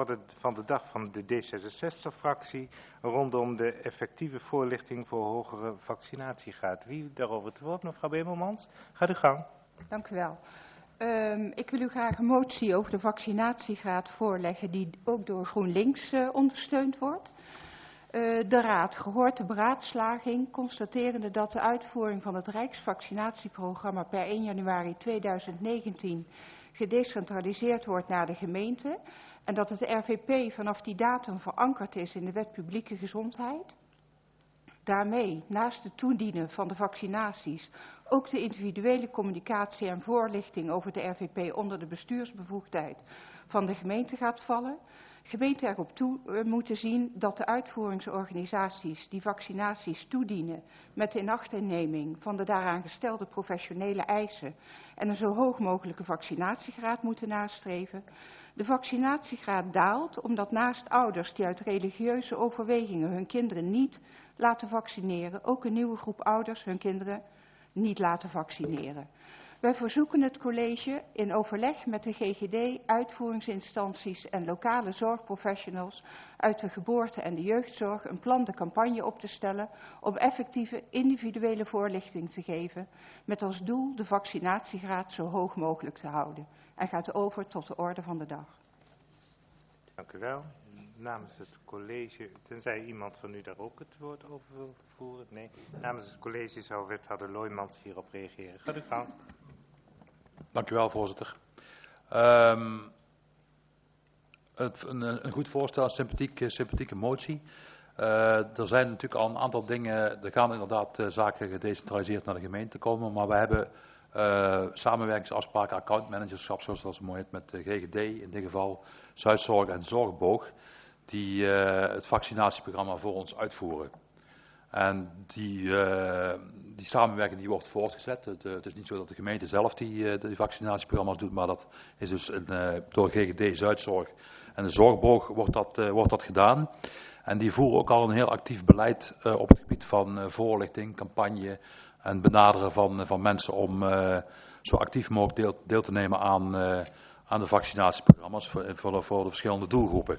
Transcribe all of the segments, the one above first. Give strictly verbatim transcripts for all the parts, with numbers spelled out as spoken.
orde van de dag van de D zesenzestig-fractie rondom de effectieve voorlichting voor hogere vaccinatiegraad. Wie daarover te woord? Mevrouw Bemelmans, gaat u gang. Dank u wel. Um, ik wil u graag een motie over de vaccinatiegraad voorleggen die ook door GroenLinks uh, ondersteund wordt. Uh, de Raad gehoord de beraadslaging, constaterende dat de uitvoering van het Rijksvaccinatieprogramma per één januari tweeduizend negentien gedecentraliseerd wordt naar de gemeente en dat het R V P vanaf die datum verankerd is in de Wet Publieke Gezondheid. Daarmee, naast het toedienen van de vaccinaties, ook de individuele communicatie en voorlichting over de R V P onder de bestuursbevoegdheid van de gemeente gaat vallen. Gemeenten erop toe uh, moeten zien dat de uitvoeringsorganisaties die vaccinaties toedienen met de inachtneming van de daaraan gestelde professionele eisen en een zo hoog mogelijke vaccinatiegraad moeten nastreven. De vaccinatiegraad daalt omdat naast ouders die uit religieuze overwegingen hun kinderen niet laten vaccineren, ook een nieuwe groep ouders hun kinderen niet laten vaccineren. Wij verzoeken het college in overleg met de G G D, uitvoeringsinstanties en lokale zorgprofessionals uit de geboorte- en de jeugdzorg een plan de campagne op te stellen om effectieve individuele voorlichting te geven met als doel de vaccinatiegraad zo hoog mogelijk te houden. En gaat over tot de orde van de dag. Dank u wel. Namens het college, tenzij iemand van u daar ook het woord over wil voeren. Nee, namens het college zou wethouder Looijmans hierop reageren. Gaat u gang. Dank u wel, voorzitter. Um, het, een, een goed voorstel, een sympathieke, sympathieke motie. Uh, er zijn natuurlijk al een aantal dingen, er gaan inderdaad uh, zaken gedecentraliseerd naar de gemeente komen, maar we hebben uh, samenwerkingsafspraken, accountmanagerschap, zoals dat mooi heet, met de G G D, in dit geval Zuidzorg en Zorgboog, die uh, het vaccinatieprogramma voor ons uitvoeren. En die, uh, die samenwerking die wordt voortgezet. Het, uh, het is niet zo dat de gemeente zelf die, uh, die vaccinatieprogramma's doet, maar dat is dus een, uh, door G G D Zuidzorg en de Zorgboog wordt dat, uh, wordt dat gedaan. En die voeren ook al een heel actief beleid uh, op het gebied van uh, voorlichting, campagne en benaderen van, uh, van mensen om uh, zo actief mogelijk deel, deel te nemen aan, uh, aan de vaccinatieprogramma's voor, voor, voor de verschillende doelgroepen.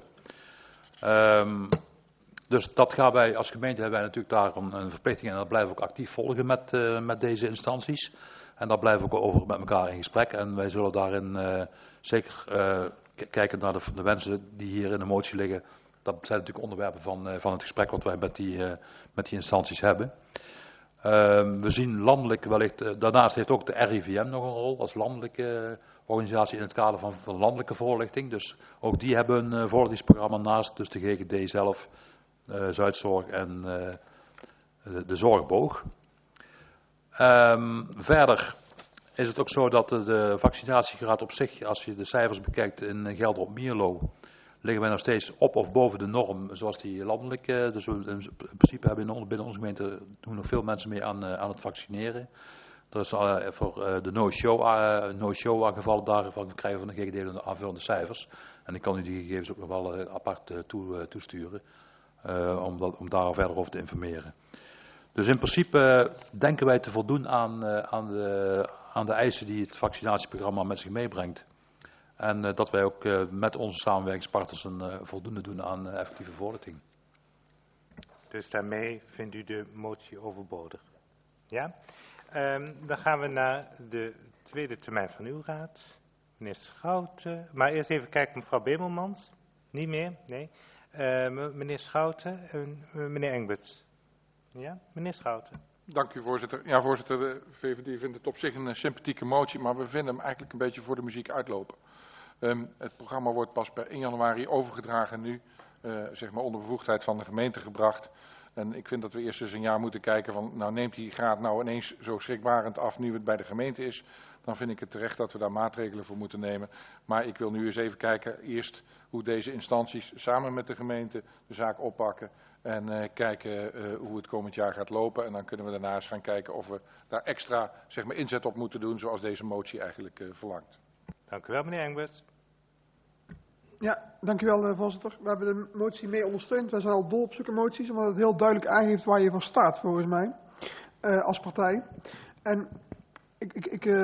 Um, Dus dat gaan wij als gemeente hebben wij natuurlijk daar een, een verplichting en dat blijven we ook actief volgen met, uh, met deze instanties. En daar blijven we ook over met elkaar in gesprek. En wij zullen daarin uh, zeker uh, kijken naar de, de wensen die hier in de motie liggen. Dat zijn natuurlijk onderwerpen van, uh, van het gesprek wat wij met die, uh, met die instanties hebben. Uh, we zien landelijk wellicht, uh, daarnaast heeft ook de R I V M nog een rol als landelijke organisatie in het kader van, van landelijke voorlichting. Dus ook die hebben een uh, voorlichtingsprogramma naast, dus de G G D zelf. Uh, Zuidzorg en uh, de, de Zorgboog. Um, verder is het ook zo dat de, de vaccinatiegraad op zich, als je de cijfers bekijkt in Gelder op Mierlo, liggen wij nog steeds op of boven de norm zoals die landelijk. Uh, dus we in principe hebben in, binnen onze gemeente doen nog veel mensen mee aan, uh, aan het vaccineren. Er is uh, voor uh, de no-show uh, no-show gevallen daarvan krijgen we van de G G D de aanvullende cijfers. En ik kan u die gegevens ook nog wel uh, apart uh, toe, uh, toesturen. Uh, om, dat, om daar verder over te informeren. Dus in principe uh, denken wij te voldoen aan, uh, aan, de, aan de eisen die het vaccinatieprogramma met zich meebrengt. En uh, dat wij ook uh, met onze samenwerkingspartners een uh, voldoende doen aan uh, effectieve voorlichting. Dus daarmee vindt u de motie overbodig. Ja? Um, dan gaan we naar de tweede termijn van uw raad. Meneer Schouten. Maar eerst even kijken, mevrouw Bemelmans. Niet meer? Nee. Uh, meneer Schouten en uh, meneer Engberts. Ja, meneer Schouten. Dank u, voorzitter. Ja, voorzitter, de V V D vindt het op zich een sympathieke motie, maar we vinden hem eigenlijk een beetje voor de muziek uitlopen. Um, het programma wordt pas per één januari overgedragen nu, uh, zeg maar onder bevoegdheid van de gemeente gebracht. En ik vind dat we eerst eens een jaar moeten kijken van, nou neemt die graad nou ineens zo schrikbarend af nu het bij de gemeente is. Dan vind ik het terecht dat we daar maatregelen voor moeten nemen. Maar ik wil nu eens even kijken eerst hoe deze instanties samen met de gemeente de zaak oppakken. En uh, kijken uh, hoe het komend jaar gaat lopen. En dan kunnen we daarna eens gaan kijken of we daar extra zeg maar, inzet op moeten doen zoals deze motie eigenlijk uh, verlangt. Dank u wel, meneer Engberts. Ja, dank u wel, voorzitter. We hebben de motie mee ondersteund. Wij zijn al dol op zulke moties, omdat het heel duidelijk aangeeft waar je voor staat, volgens mij, uh, als partij. En ik, ik, ik uh,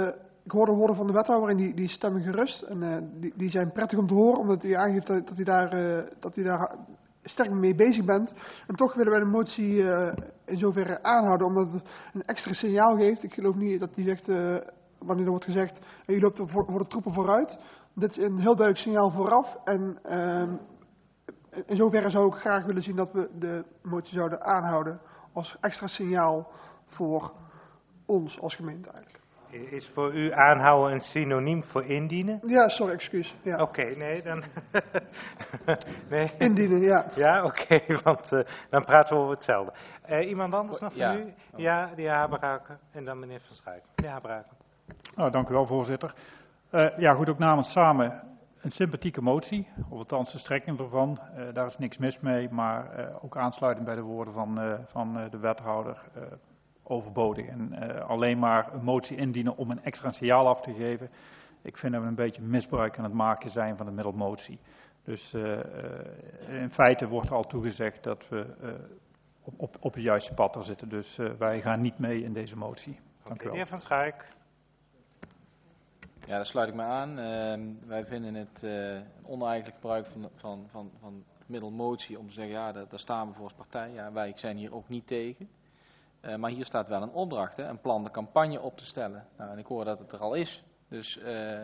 ik hoor de woorden van de wethouder en die, die stemmen gerust. En uh, die, die zijn prettig om te horen, omdat hij aangeeft dat, dat, hij daar, uh, dat hij daar sterk mee bezig bent. En toch willen wij de motie uh, in zoverre aanhouden, omdat het een extra signaal geeft. Ik geloof niet dat hij zegt, uh, wanneer er wordt gezegd, uh, je loopt er voor, voor de troepen vooruit. Dit is een heel duidelijk signaal vooraf. En uh, in zoverre zou ik graag willen zien dat we de motie zouden aanhouden als extra signaal voor ons als gemeente eigenlijk. Is voor u aanhouden een synoniem voor indienen? Ja, sorry, excuus. Ja. Oké, okay, nee, dan... nee. Indienen, ja. Ja, oké, okay, want uh, dan praten we over hetzelfde. Uh, iemand anders nog van ja. u? Ja, de heer Habraken en dan meneer Van Schaik. De heer Habraken. Oh, dank u wel, voorzitter. Uh, ja, goed, ook namens Samen een sympathieke motie, of althans de strekking ervan. Uh, daar is niks mis mee, maar uh, ook aansluitend bij de woorden van, uh, van uh, de wethouder... Uh, overbodig en uh, alleen maar een motie indienen om een extra signaal af te geven. Ik vind dat we een beetje misbruik aan het maken zijn van de middelmotie. Dus uh, uh, in feite wordt er al toegezegd dat we uh, op, op, op het juiste pad er zitten. Dus uh, wij gaan niet mee in deze motie. Dank okay, u wel. De heer Van Schaik. Ja, daar sluit ik me aan. Uh, wij vinden het uh, een oneigenlijk gebruik van, van, van, van middelmotie om te zeggen, ja, daar, daar staan we voor als partij. Ja, wij zijn hier ook niet tegen. Uh, maar hier staat wel een opdracht, hè, een plan de campagne op te stellen. Nou, en ik hoor dat het er al is. Dus, uh,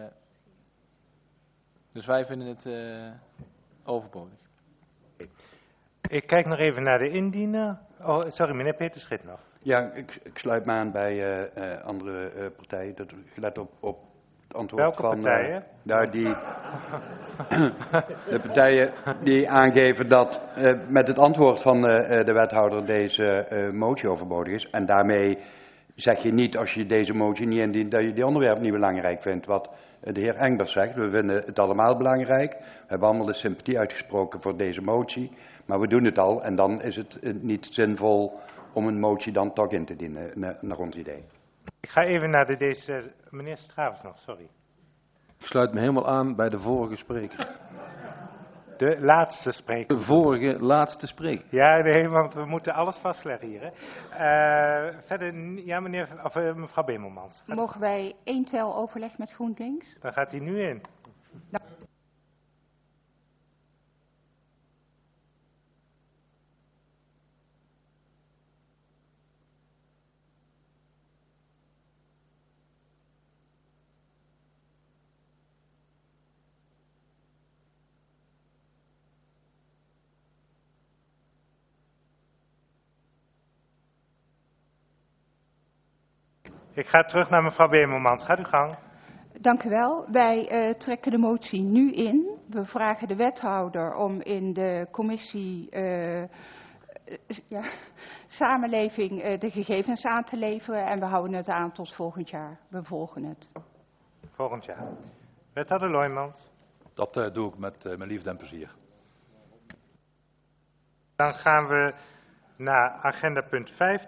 dus wij vinden het uh, overbodig. Ik kijk nog even naar de indiener. Oh, sorry, meneer Peter Schit nog. Ja, ik, ik sluit me aan bij uh, uh, andere uh, partijen. Dat gelet op, op het antwoord Welke van... partijen? Uh, nou, die, de partijen die aangeven dat uh, met het antwoord van uh, de wethouder deze uh, motie overbodig is. En daarmee zeg je niet, als je deze motie niet indient, dat je die onderwerp niet belangrijk vindt. Wat uh, de heer Engbers zegt, we vinden het allemaal belangrijk. We hebben allemaal de sympathie uitgesproken voor deze motie. Maar we doen het al en dan is het uh, niet zinvol om een motie dan toch in te dienen, uh, naar ons idee. Ik ga even naar de deze... Meneer Stravens nog, sorry. Ik sluit me helemaal aan bij de vorige spreker. De laatste spreker. De vorige laatste spreker. Ja, nee, want we moeten alles vastleggen hier. Hè. Uh, verder, ja, meneer, of, uh, mevrouw Bemelmans. Mogen wij één tel overleg met GroenLinks? Dan gaat hij nu in. Nou. Ik ga terug naar mevrouw Bemelmans. Gaat uw gang. Dank u wel. Wij uh, trekken de motie nu in. We vragen de wethouder om in de commissie uh, ja, samenleving uh, de gegevens aan te leveren. En we houden het aan tot volgend jaar. We volgen het. Volgend jaar. Wethouder Looijmans. Dat uh, doe ik met uh, mijn liefde en plezier. Dan gaan we naar agenda punt vijf.